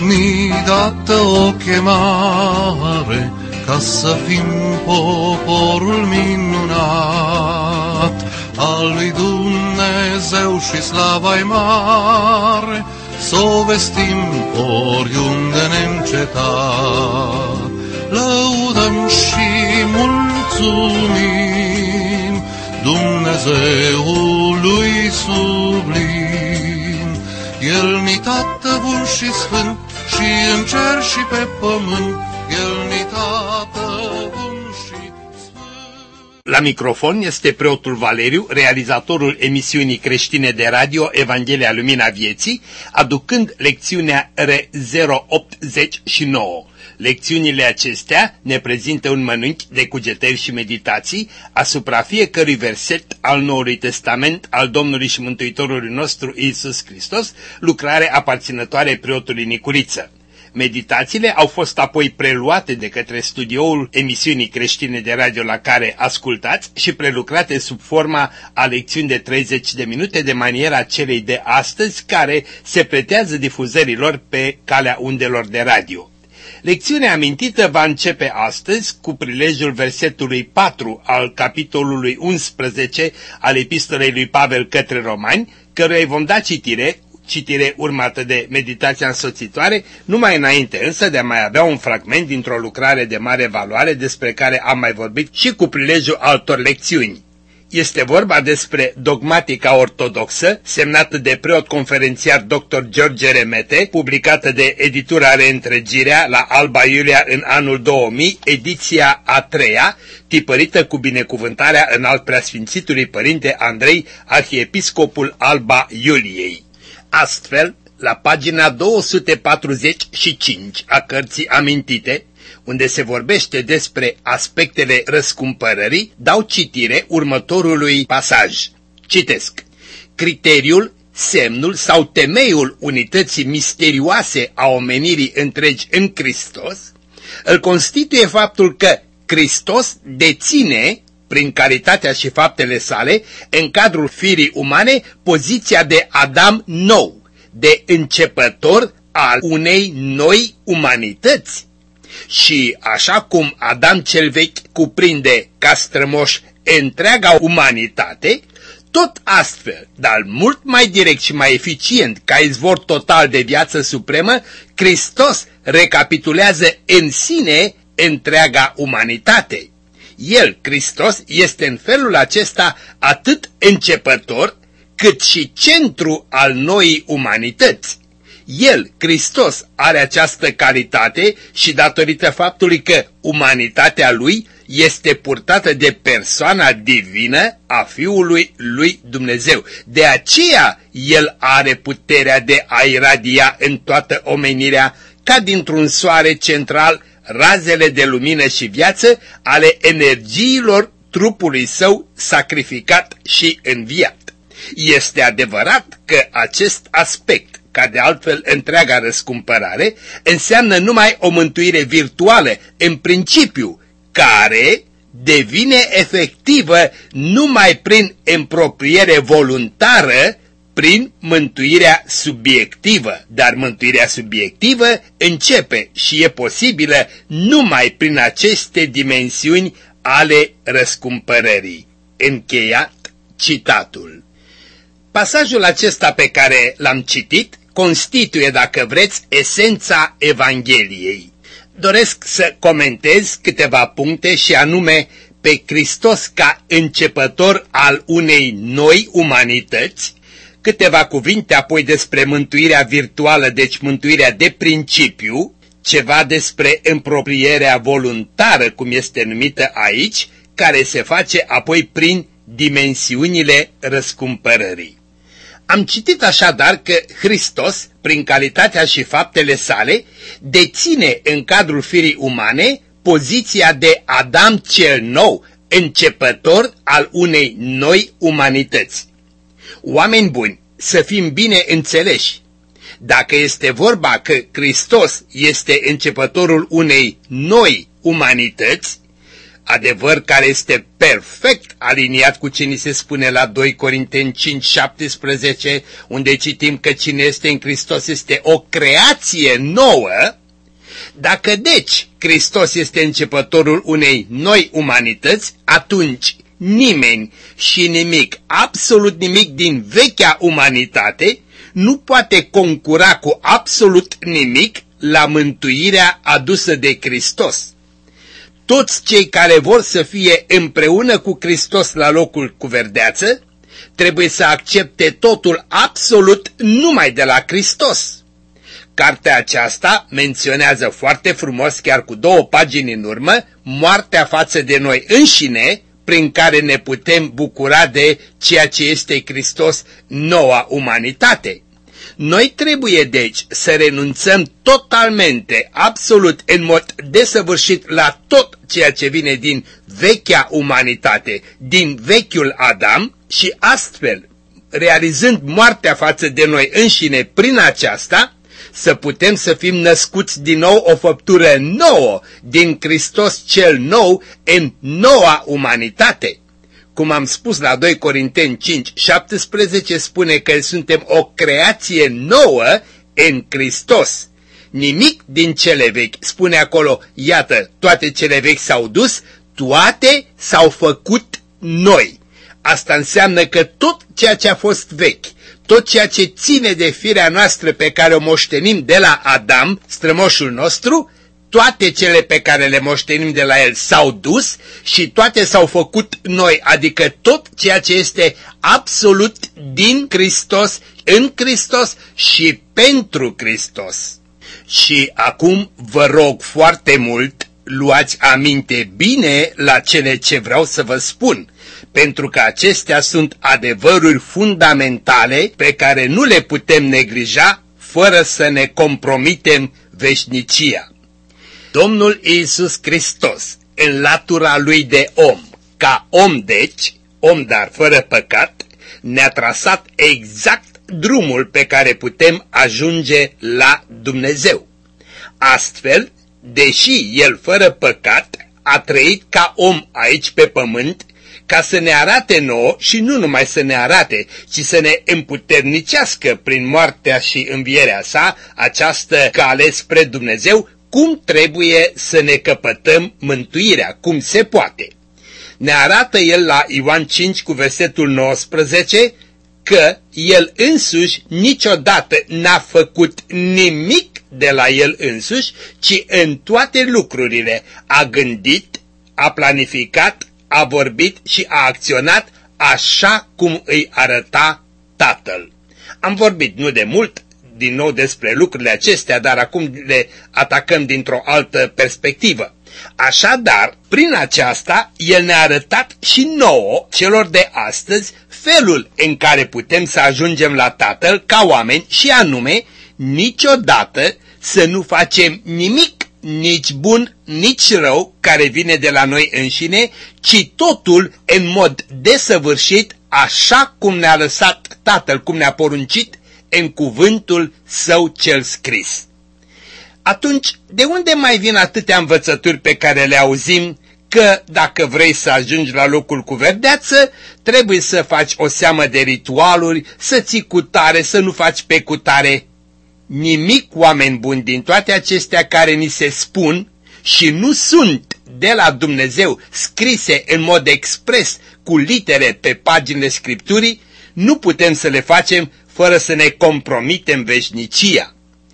ni dată o chemare ca să fim poporul minunat al lui Dumnezeu și slava-i mare, s-o vestim oriunde neîncetat. Lăudăm și mulțumim Dumnezeului sublim. El-ni Tată bun și sfânt, și în cer și pe pământ, El-ni Tată bun și sfânt. La microfon este preotul Valeriu, realizatorul emisiunii creștine de radio Evanghelia Lumina Vieții, aducând lecțiunea R089. Lecțiunile acestea ne prezintă un mănânchi de cugetări și meditații asupra fiecărui verset al Noului Testament al Domnului și Mântuitorului nostru Iisus Hristos, lucrare aparținătoare preotului Nicuriță. Meditațiile au fost apoi preluate de către studioul emisiunii creștine de radio la care ascultați și prelucrate sub forma a lecțiuni de 30 de minute de maniera celei de astăzi, care se pretează difuzărilor pe calea undelor de radio. Lecțiunea amintită va începe astăzi cu prilejul versetului 4 al capitolului 11 al epistolei lui Pavel către Romani, căruia îi vom da citire urmată de meditația însoțitoare, numai înainte însă de a mai avea un fragment dintr-o lucrare de mare valoare despre care am mai vorbit și cu prilejul altor lecțiuni. Este vorba despre Dogmatica ortodoxă, semnată de preot conferențiar dr. George Remete, publicată de editura Reîntregirea la Alba Iulia în anul 2000, ediția a treia, tipărită cu binecuvântarea înalt preasfințitului Părinte Andrei, arhiepiscopul Alba Iuliei. Astfel, la pagina 245 a cărții amintite, unde se vorbește despre aspectele răscumpărării, dau citire următorului pasaj. Citesc. Criteriul, semnul sau temeiul unității misterioase a omenirii întregi în Hristos îl constituie faptul că Hristos deține, prin caritatea și faptele sale, în cadrul firii umane, poziția de Adam nou, de începător al unei noi umanități. Și așa cum Adam cel vechi cuprinde ca strămoș întreaga umanitate, tot astfel, dar mult mai direct și mai eficient ca izvor total de viață supremă, Hristos recapitulează în sine întreaga umanitate. El, Hristos, este în felul acesta atât începător cât și centru al noii umanități. El, Hristos, are această calitate și datorită faptului că umanitatea lui este purtată de persoana divină a Fiului lui Dumnezeu. De aceea el are puterea de a iradia în toată omenirea, ca dintr-un soare central, razele de lumină și viață ale energiilor trupului său sacrificat și înviat. Este adevărat că acest aspect, ca de altfel întreaga răscumpărare, înseamnă numai o mântuire virtuală în principiu, care devine efectivă numai prin împropriere voluntară, prin mântuirea subiectivă. Dar mântuirea subiectivă începe și e posibilă numai prin aceste dimensiuni ale răscumpărării. Încheiat citatul. Pasajul acesta pe care l-am citit constituie, dacă vreți, esența Evangheliei. Doresc să comentez câteva puncte și anume pe Hristos ca începător al unei noi umanități, câteva cuvinte apoi despre mântuirea virtuală, deci mântuirea de principiu, ceva despre împroprierea voluntară, cum este numită aici, care se face apoi prin dimensiunile răscumpărării. Am citit așadar că Hristos, prin calitatea și faptele sale, deține în cadrul firii umane poziția de Adam cel nou, începător al unei noi umanități. Oameni buni, să fim bine înțeleși. Dacă este vorba că Hristos este începătorul unei noi umanități, adevăr care este perfect aliniat cu ce ni se spune la 2 Corinteni 5:17, unde citim că cine este în Hristos este o creație nouă. Dacă deci Hristos este începătorul unei noi umanități, atunci nimeni și nimic, absolut nimic din vechea umanitate nu poate concura cu absolut nimic la mântuirea adusă de Hristos. Toți cei care vor să fie împreună cu Hristos la locul cu verdeață trebuie să accepte totul absolut numai de la Hristos. Cartea aceasta menționează foarte frumos, chiar cu 2 pagini în urmă, moartea față de noi înșine, prin care ne putem bucura de ceea ce este Hristos, noua umanitate. Noi trebuie deci să renunțăm totalmente, absolut, în mod desăvârșit la tot ceea ce vine din vechea umanitate, din vechiul Adam și astfel, realizând moartea față de noi înșine prin aceasta, să putem să fim născuți din nou o făptură nouă din Hristos cel nou în noua umanitate. Cum am spus la 2 Corinteni 5:17 spune că suntem o creație nouă în Hristos. Nimic din cele vechi, spune acolo, iată, toate cele vechi s-au dus, toate s-au făcut noi. Asta înseamnă că tot ceea ce a fost vechi, tot ceea ce ține de firea noastră pe care o moștenim de la Adam, strămoșul nostru, toate cele pe care le moștenim de la el s-au dus și toate s-au făcut noi, adică tot ceea ce este absolut din Hristos, în Hristos și pentru Hristos. Și acum vă rog foarte mult, luați aminte bine la cele ce vreau să vă spun, pentru că acestea sunt adevăruri fundamentale pe care nu le putem neglija fără să ne compromitem veșnicia. Domnul Iisus Hristos, în latura lui de om, ca om deci, om dar fără păcat, ne-a trasat exact drumul pe care putem ajunge la Dumnezeu. Astfel, deși El fără păcat a trăit ca om aici pe pământ, ca să ne arate nouă și nu numai să ne arate, ci să ne împuternicească prin moartea și învierea sa această cale spre Dumnezeu, cum trebuie să ne căpătăm mântuirea, cum se poate. Ne arată el la Ioan 5 cu versetul 19 că el însuși niciodată n-a făcut nimic de la el însuși, ci în toate lucrurile a gândit, a planificat, a vorbit și a acționat așa cum îi arăta Tatăl. Am vorbit nu de mult din nou despre lucrurile acestea, dar acum le atacăm dintr-o altă perspectivă. Așadar, prin aceasta, el ne-a arătat și nouă, celor de astăzi, felul în care putem să ajungem la Tatăl ca oameni și anume, niciodată să nu facem nimic, nici bun, nici rău, care vine de la noi înșine, ci totul în mod desăvârșit, așa cum ne-a lăsat Tatăl, cum ne-a poruncit în cuvântul său cel scris. Atunci, de unde mai vin atâtea învățături pe care le auzim că dacă vrei să ajungi la locul cu verdeață, trebuie să faci o seamă de ritualuri, să ții cutare, să nu faci pe cutare? Nimic, oameni buni, din toate acestea care ni se spun și nu sunt de la Dumnezeu scrise în mod expres cu litere pe paginile Scripturii, nu putem să le facem fără să ne compromitem veșnicia.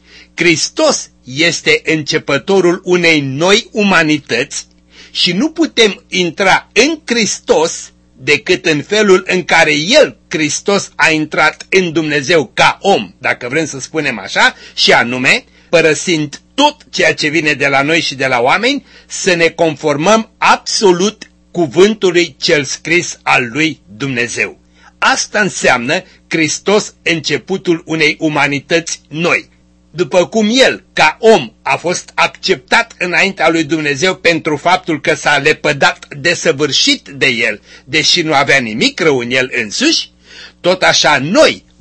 Hristos este începătorul unei noi umanități și nu putem intra în Hristos decât în felul în care El, Hristos, a intrat în Dumnezeu ca om, dacă vrem să spunem așa, și anume, părăsind tot ceea ce vine de la noi și de la oameni, să ne conformăm absolut cuvântului cel scris al lui Dumnezeu. Asta înseamnă Hristos, începutul unei umanități noi. După cum El, ca om, a fost acceptat înaintea lui Dumnezeu pentru faptul că s-a lepădat desăvârșit de El, deși nu avea nimic rău în El însuși, tot așa noi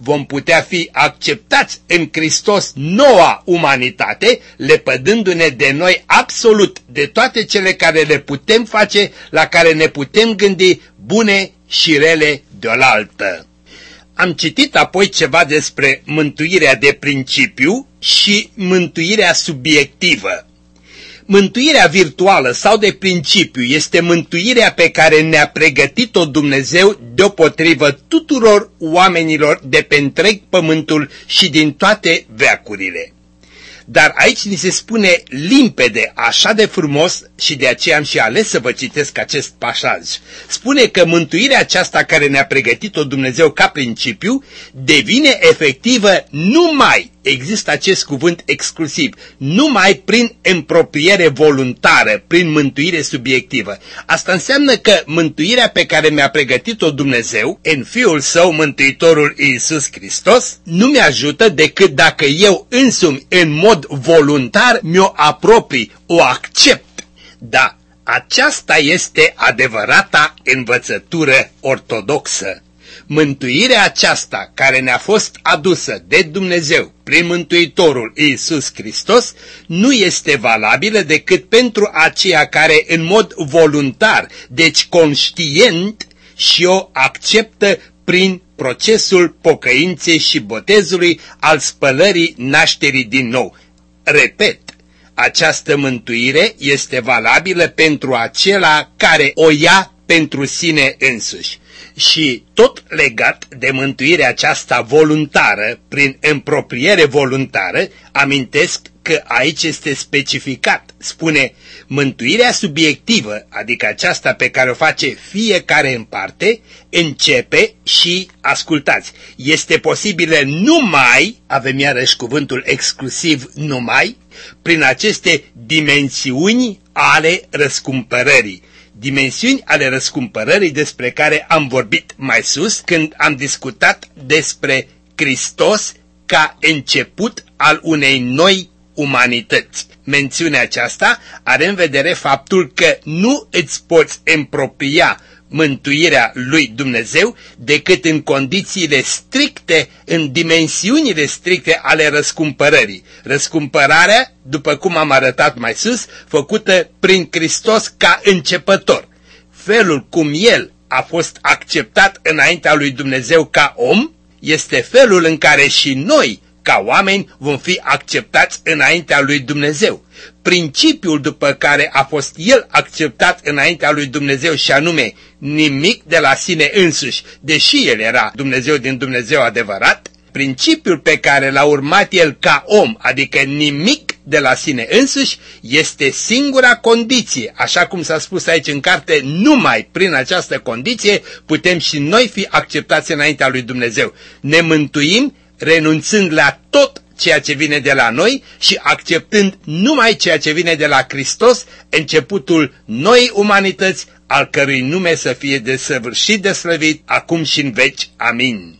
vom putea fi acceptați în Hristos, noua umanitate, lepădându-ne de noi absolut de toate cele care le putem face, la care ne putem gândi, bune și rele deolaltă. Am citit apoi ceva despre mântuirea de principiu și mântuirea subiectivă. Mântuirea virtuală sau de principiu este mântuirea pe care ne-a pregătit-o Dumnezeu deopotrivă tuturor oamenilor de pe întreg pământul și din toate veacurile. Dar aici ni se spune limpede, așa de frumos, și de aceea am și ales să vă citesc acest pasaj. Spune că mântuirea aceasta care ne-a pregătit-o Dumnezeu ca principiu devine efectivă numai, există acest cuvânt exclusiv, numai prin împropriere voluntară, prin mântuire subiectivă. Asta înseamnă că mântuirea pe care mi-a pregătit-o Dumnezeu în Fiul Său, Mântuitorul Iisus Hristos, nu mi-ajută decât dacă eu însumi, în mod voluntar, mi-o apropii, o accept. Da, aceasta este adevărata învățătură ortodoxă. Mântuirea aceasta care ne-a fost adusă de Dumnezeu prin Mântuitorul Iisus Hristos nu este valabilă decât pentru aceia care în mod voluntar, deci conștient, și o acceptă prin procesul pocăinței și botezului al spălării nașterii din nou. Repet, această mântuire este valabilă pentru acela care o ia pentru sine însuși. Și tot legat de mântuirea aceasta voluntară, prin împropriere voluntară, amintesc că aici este specificat. Spune, mântuirea subiectivă, adică aceasta pe care o face fiecare în parte, începe și, ascultați, este posibilă numai, avem iarăși cuvântul exclusiv numai, prin aceste dimensiuni ale răscumpărării. Dimensiuni ale răscumpărării despre care am vorbit mai sus când am discutat despre Hristos ca început al unei noi umanități. Mențiunea aceasta are în vedere faptul că nu îți poți împropria mântuirea lui Dumnezeu decât în condițiile stricte, în dimensiunile stricte ale răscumpărării. Răscumpărarea, după cum am arătat mai sus, făcută prin Hristos ca începător. Felul cum El a fost acceptat înaintea lui Dumnezeu ca om, este felul în care și noi, ca oameni, vom fi acceptați înaintea lui Dumnezeu. Principiul după care a fost El acceptat înaintea lui Dumnezeu, și anume nimic de la sine însuși, deși El era Dumnezeu din Dumnezeu adevărat, principiul pe care l-a urmat El ca om, adică nimic de la sine însuși, este singura condiție. Așa cum s-a spus aici în carte, numai prin această condiție putem și noi fi acceptați înaintea lui Dumnezeu. Ne mântuim renunțând la tot ceea ce vine de la noi și acceptând numai ceea ce vine de la Hristos, începutul noii umanități, al cărui nume să fie desăvârșit de slăvit, acum și în veci. Amin.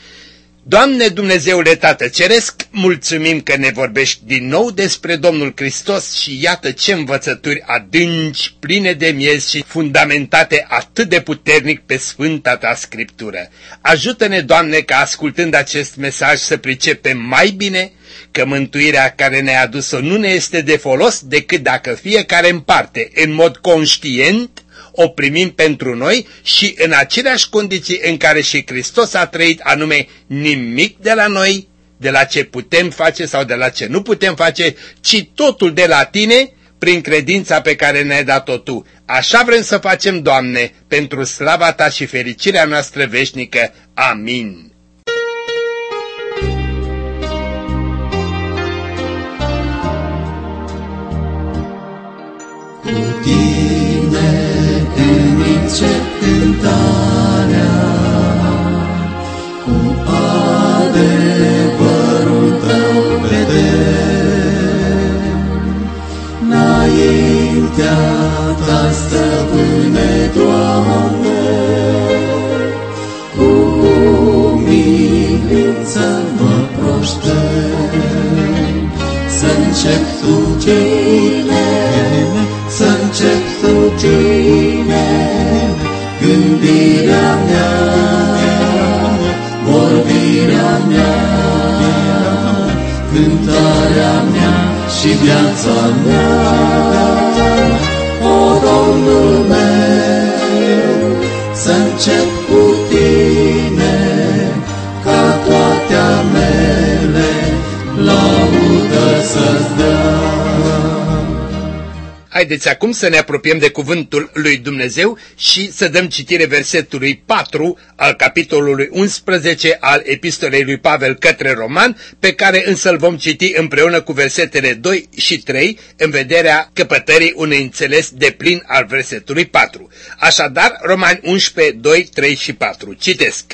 Doamne Dumnezeule Tată Ceresc, mulțumim că ne vorbești din nou despre Domnul Hristos și iată ce învățături adânci, pline de miez și fundamentate atât de puternic pe Sfânta Ta Scriptură. Ajută-ne, Doamne, ca ascultând acest mesaj să pricepem mai bine că mântuirea care ne-a adus-o nu ne este de folos decât dacă fiecare în parte, în mod conștient, o primim pentru noi și în aceleași condiții în care și Hristos a trăit, anume nimic de la noi, de la ce putem face sau de la ce nu putem face, ci totul de la Tine, prin credința pe care ne-ai dat-o Tu. Așa vrem să facem, Doamne, pentru slava Ta și fericirea noastră veșnică. Amin. Încep cântarea cu adevărul Tău vedem. Înaintea Ta, Stăpâne, Doamne, cu umilință mă proștem. Să încep Tu Tine, să încep Tu Tine, gândirea mea, vorbirea cântarea mea și viața mea. O, Domnul meu, să încep cu Tine, ca toate a mele laudă să-ți dau. Haideți acum să ne apropiem de cuvântul lui Dumnezeu și să dăm citire versetului 4 al capitolului 11 al epistolei lui Pavel către Roman, pe care însă îl vom citi împreună cu versetele 2 și 3 în vederea căpătării unui înțeles deplin al versetului 4. Așadar, Romani 11, 2, 3 și 4. Citesc.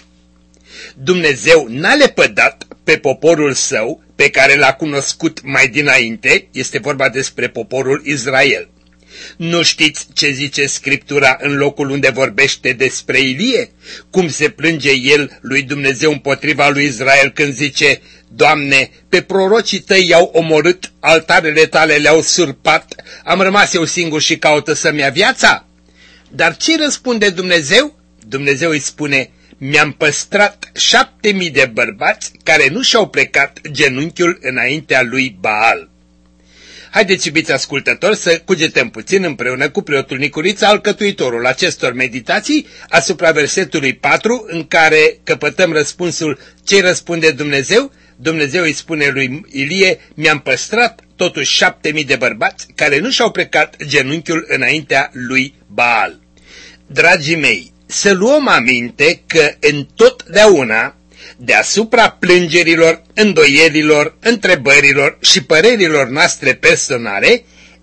Dumnezeu n-a lepădat pe poporul său, pe care l-a cunoscut mai dinainte, este vorba despre poporul Israel. Nu știți ce zice Scriptura în locul unde vorbește despre Ilie? Cum se plânge el lui Dumnezeu împotriva lui Israel când zice: Doamne, pe prorocii tăi i-au omorât, altarele tale le-au surpat, am rămas eu singur și caută să-mi ia viața? Dar ce răspunde Dumnezeu? Dumnezeu îi spune: mi-am păstrat 7.000 de bărbați care nu și-au plecat genunchiul înaintea lui Baal. Haideți, iubiți ascultători, să cugetăm puțin împreună cu preotul Nicuriță, alcătuitorul acestor meditații, asupra versetului 4, în care căpătăm răspunsul ce răspunde Dumnezeu. Dumnezeu îi spune lui Ilie: mi-am păstrat totuși 7.000 de bărbați care nu și-au plecat genunchiul înaintea lui Baal. Dragii mei, să luăm aminte că întotdeauna, deasupra plângerilor, îndoielilor, întrebărilor și părerilor noastre personale,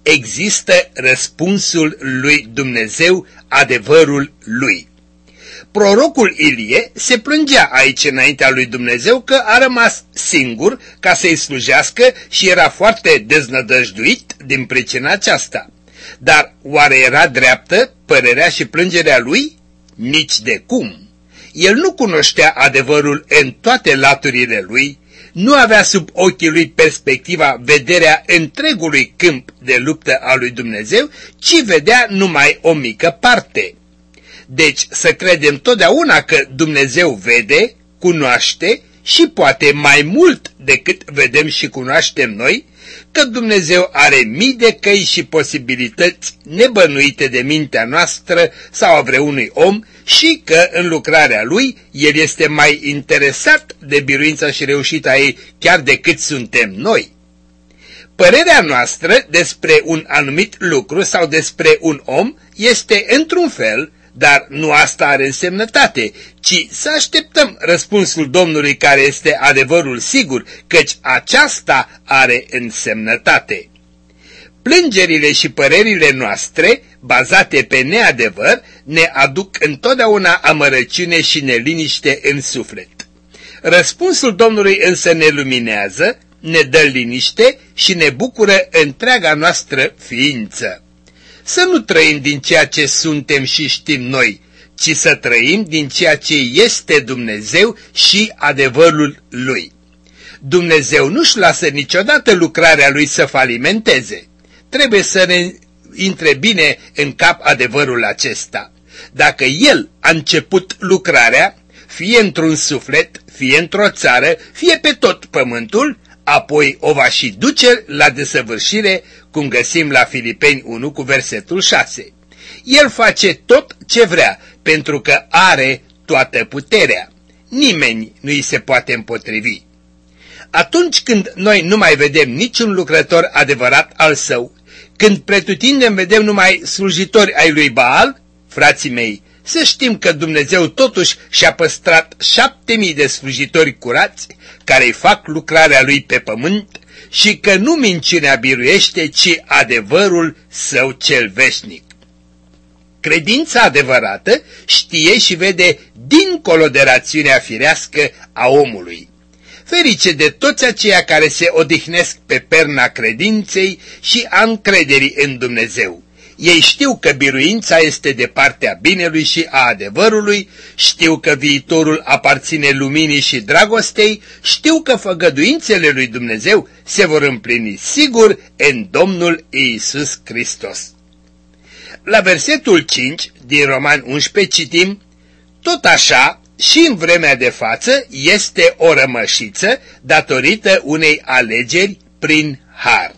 există răspunsul lui Dumnezeu, adevărul lui. Prorocul Ilie se plângea aici înaintea lui Dumnezeu că a rămas singur ca să-i slujească și era foarte deznădăjduit din pricina aceasta. Dar oare era dreaptă părerea și plângerea lui? Nici de cum. El nu cunoștea adevărul în toate laturile lui, nu avea sub ochii lui perspectiva, vederea întregului câmp de luptă a lui Dumnezeu, ci vedea numai o mică parte. Deci să credem totdeauna că Dumnezeu vede, cunoaște și poate mai mult decât vedem și cunoaștem noi, că Dumnezeu are mii de căi și posibilități nebănuite de mintea noastră sau a vreunui om și că în lucrarea Lui El este mai interesat de biruința și reușita ei chiar decât suntem noi. Părerea noastră despre un anumit lucru sau despre un om este într-un fel, dar nu asta are însemnătate, ci să așteptăm răspunsul Domnului care este adevărul sigur, căci aceasta are însemnătate. Plângerile și părerile noastre, bazate pe neadevăr, ne aduc întotdeauna amărăciune și neliniște în suflet. Răspunsul Domnului însă ne luminează, ne dă liniște și ne bucură întreaga noastră ființă. Să nu trăim din ceea ce suntem și știm noi, ci să trăim din ceea ce este Dumnezeu și adevărul Lui. Dumnezeu nu-și lasă niciodată lucrarea Lui să falimenteze. Trebuie să ne intre bine în cap adevărul acesta. Dacă El a început lucrarea, fie într-un suflet, fie într-o țară, fie pe tot pământul, apoi o va și duce la desăvârșire, cum găsim la Filipeni 1 cu versetul 6. El face tot ce vrea, pentru că are toată puterea. Nimeni nu îi se poate împotrivi. Atunci când noi nu mai vedem niciun lucrător adevărat al Său, când pretutindem vedem numai slujitori ai lui Baal, frații mei, să știm că Dumnezeu totuși și-a păstrat 7.000 de slujitori curați, care îi fac lucrarea Lui pe pământ, și că nu minciunea biruiește, ci adevărul Său cel veșnic. Credința adevărată știe și vede dincolo de rațiunea firească a omului. Ferice de toți aceia care se odihnesc pe perna credinței și a încrederii în Dumnezeu. Ei știu că biruința este de partea binelui și a adevărului, știu că viitorul aparține luminii și dragostei, știu că făgăduințele lui Dumnezeu se vor împlini sigur în Domnul Iisus Hristos. La versetul 5 din Romani 11 citim: tot așa, și în vremea de față este o rămășiță datorită unei alegeri prin har.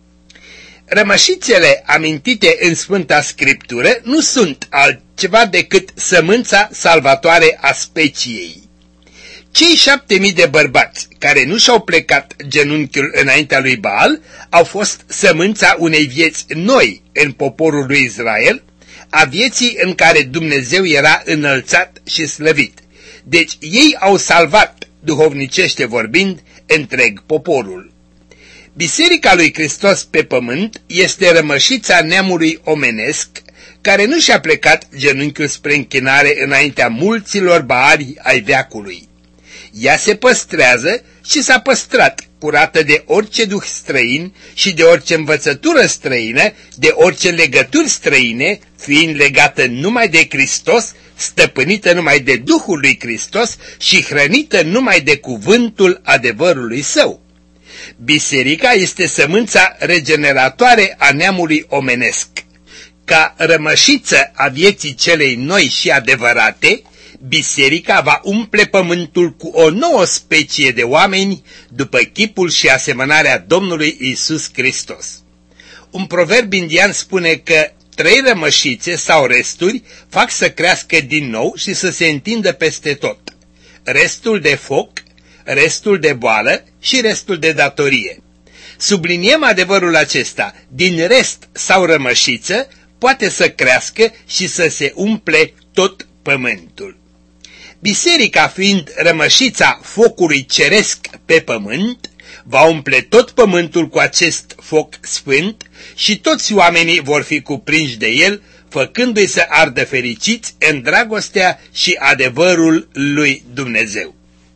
Rămășițele amintite în Sfânta Scriptură nu sunt altceva decât sămânța salvatoare a speciei. Cei 7.000 de bărbați care nu și-au plecat genunchiul înaintea lui Baal au fost sămânța unei vieți noi în poporul lui Israel, a vieții în care Dumnezeu era înălțat și slăvit. Deci ei au salvat, duhovnicește vorbind, întreg poporul. Biserica lui Hristos pe pământ este rămășița neamului omenesc, care nu și-a plecat genunchiul spre închinare înaintea mulților baali ai veacului. Ea se păstrează și s-a păstrat, curată de orice duh străin și de orice învățătură străină, de orice legături străine, fiind legată numai de Hristos, stăpânită numai de Duhul lui Hristos și hrănită numai de cuvântul adevărului său. Biserica este sămânța regeneratoare a neamului omenesc. Ca rămășiță a vieții celei noi și adevărate, biserica va umple pământul cu o nouă specie de oameni după chipul și asemănarea Domnului Iisus Hristos. Un proverb indian spune că 3 rămășițe sau resturi fac să crească din nou și să se întindă peste tot. Restul de foc, restul de boală și restul de datorie. Subliniem adevărul acesta, din rest sau rămășiță poate să crească și să se umple tot pământul. Biserica, fiind rămășița focului ceresc pe pământ, va umple tot pământul cu acest foc sfânt și toți oamenii vor fi cuprinși de el, făcându-i să ardă fericiți în dragostea și adevărul lui Dumnezeu.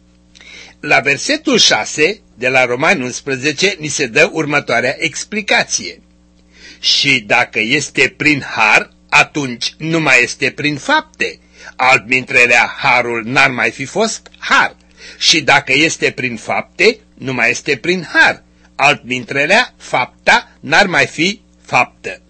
La versetul 6 de la Romani 11 ni se dă următoarea explicație. Și dacă este prin har, atunci nu mai este prin fapte, altmintrelea harul n-ar mai fi fost har. Și dacă este prin fapte, nu mai este prin har, altmintrelea fapta n-ar mai fi faptă.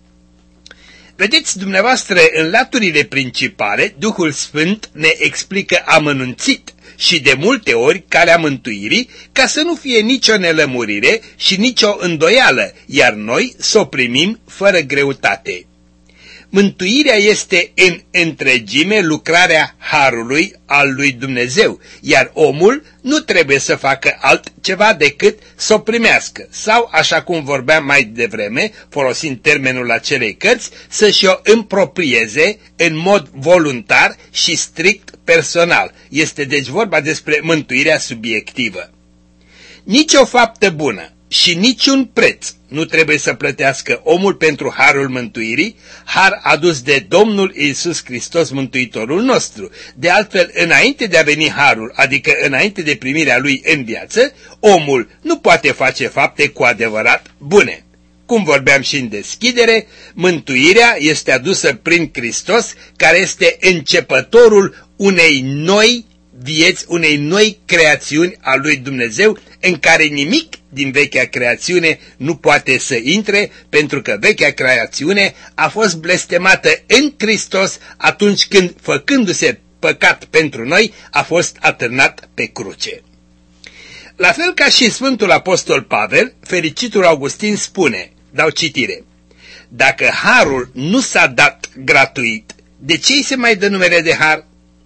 Vedeți dumneavoastră, în laturile principale, Duhul Sfânt ne explică amănunțit și de multe ori calea mântuirii, ca să nu fie nicio nelămurire și nicio îndoială, iar noi să o primim fără greutate. Mântuirea este în întregime lucrarea harului al lui Dumnezeu, iar omul nu trebuie să facă altceva decât să o primească, sau, așa cum vorbeam mai devreme, folosind termenul acelei cărți, să-și o împroprieze în mod voluntar și strict personal. Este deci vorba despre mântuirea subiectivă. Nici o faptă bună și niciun preț nu trebuie să plătească omul pentru harul mântuirii, har adus de Domnul Iisus Hristos, Mântuitorul nostru. De altfel, înainte de a veni harul, adică înainte de primirea lui în viață, omul nu poate face fapte cu adevărat bune. Cum vorbeam și în deschidere, mântuirea este adusă prin Hristos, care este începătorul unei noi vieți, unei noi creațiuni a lui Dumnezeu, în care nimic din vechea creațiune nu poate să intre, pentru că vechea creațiune a fost blestemată în Hristos atunci când, făcându-se păcat pentru noi, a fost atârnat pe cruce. La fel ca și Sfântul Apostol Pavel, fericitul Augustin spune, dau citire: dacă harul nu s-a dat gratuit, de ce îi se mai dă numele de har?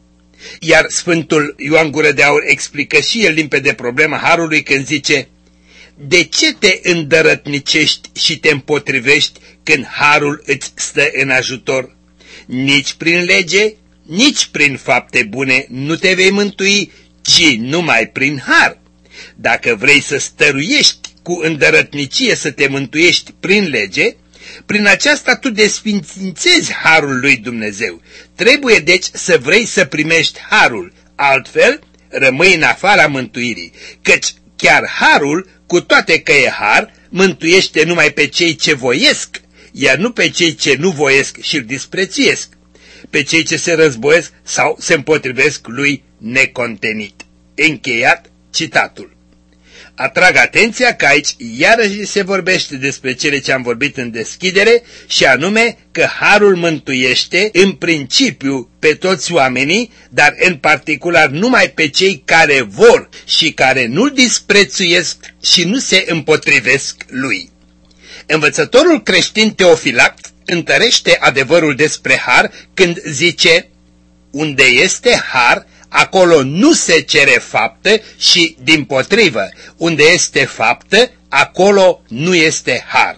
Iar Sfântul Ioan Gură de Aur explică și el limpede problema harului când zice: de ce te îndărătnicești și te împotrivești când harul îți stă în ajutor? Nici prin lege, nici prin fapte bune nu te vei mântui, ci numai prin har. Dacă vrei să stăruiești cu îndărătnicie să te mântuiești prin lege, prin aceasta tu desfințezi harul lui Dumnezeu. Trebuie deci să vrei să primești harul, altfel rămâi în afara mântuirii, căci chiar harul, cu toate că e har, mântuiește numai pe cei ce voiesc, iar nu pe cei ce nu voiesc și îl disprețuiesc, pe cei ce se războiesc sau se împotrivesc lui necontenit. Încheiat citatul. Atrag atenția că aici iarăși se vorbește despre cele ce am vorbit în deschidere, și anume că harul mântuiește în principiu pe toți oamenii, dar în particular numai pe cei care vor și care nu-l disprețuiesc și nu se împotrivesc lui. Învățătorul creștin Teofilact întărește adevărul despre har când zice: unde este har, acolo nu se cere faptă și, dimpotrivă, unde este faptă, acolo nu este har.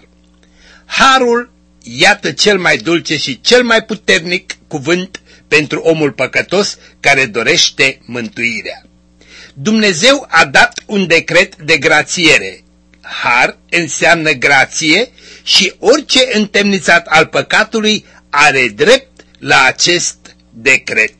Harul, iată cel mai dulce și cel mai puternic cuvânt pentru omul păcătos care dorește mântuirea. Dumnezeu a dat un decret de grațiere. Har înseamnă grație și orice întemnițat al păcatului are drept la acest decret.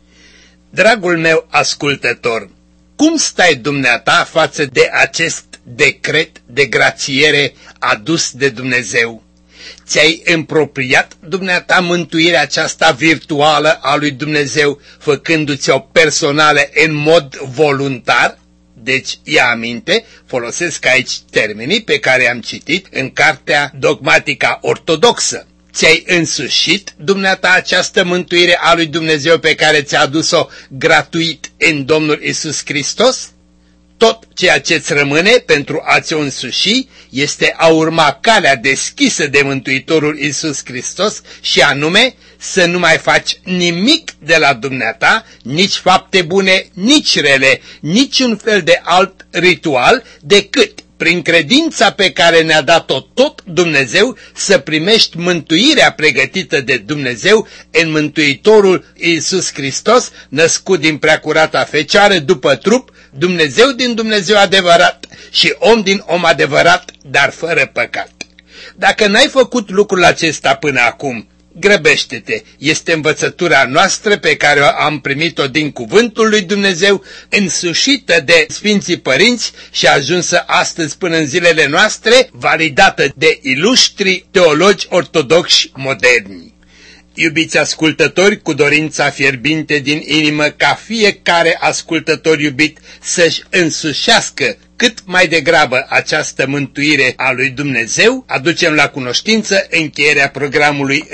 Dragul meu ascultător, cum stai dumneata față de acest decret de grațiere adus de Dumnezeu? Ți-ai împropriat dumneata mântuirea aceasta virtuală a lui Dumnezeu, făcându-ți-o personală în mod voluntar? Deci, ia aminte, folosesc aici termenii pe care am citit în cartea Dogmatica Ortodoxă. Ți-ai însușit dumneata această mântuire a lui Dumnezeu pe care ți-a adus-o gratuit în Domnul Isus Hristos? Tot ceea ce-ți rămâne pentru a ți-o însuși este a urma calea deschisă de Mântuitorul Isus Hristos, și anume să nu mai faci nimic de la dumneata, nici fapte bune, nici rele, niciun fel de alt ritual, decât prin credința pe care ne-a dat-o tot Dumnezeu să primești mântuirea pregătită de Dumnezeu în Mântuitorul Iisus Hristos, născut din preacurata Fecioară după trup, Dumnezeu din Dumnezeu adevărat și om din om adevărat, dar fără păcat. Dacă n-ai făcut lucrul acesta până acum, grăbește-te, este învățătura noastră pe care am primit-o din cuvântul lui Dumnezeu, însușită de Sfinții Părinți și ajunsă astăzi până în zilele noastre, validată de ilustri teologi ortodoxi moderni. Iubiți ascultători, cu dorința fierbinte din inimă ca fiecare ascultător iubit să-și însușească cât mai degrabă această mântuire a lui Dumnezeu, aducem la cunoștință încheierea programului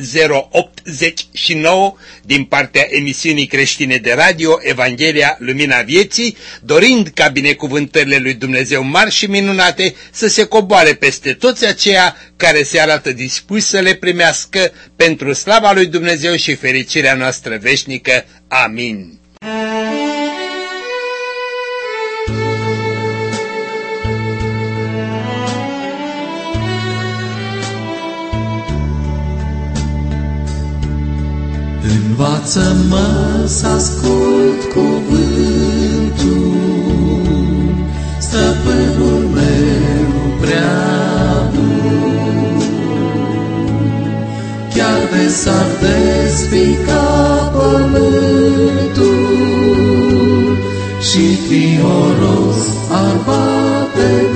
R089 din partea emisiunii creștine de radio Evanghelia Lumina Vieții, dorind ca binecuvântările lui Dumnezeu mari și minunate să se coboare peste toți aceia care se arată dispuși să le primească pentru slava lui Dumnezeu și fericirea noastră veșnică. Amin. Învață-mă să ascult cuvântul, stăpânul meu prea bun. Chiar de s-ar despica pământul și fioros ar bate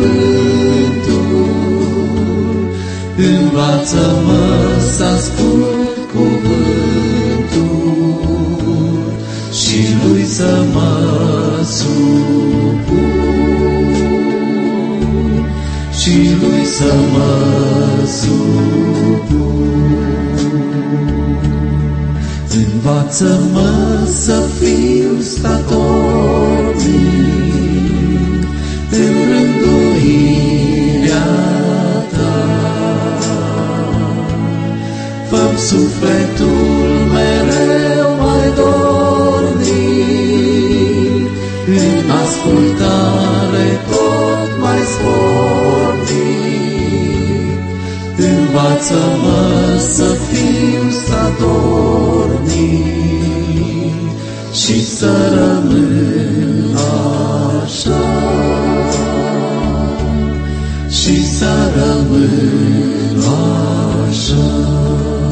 vântul, învață-mă să ascult cuvântul și lui să mă supun, și lui să mă supun. Învață-mă să fiu statornic în rânduirea ta. Fă-mi sufletul mereu mai dornic, în ascultare tot mai spornic. Învață-mă să fiu statornic și să rămân așa, și să rămân așa.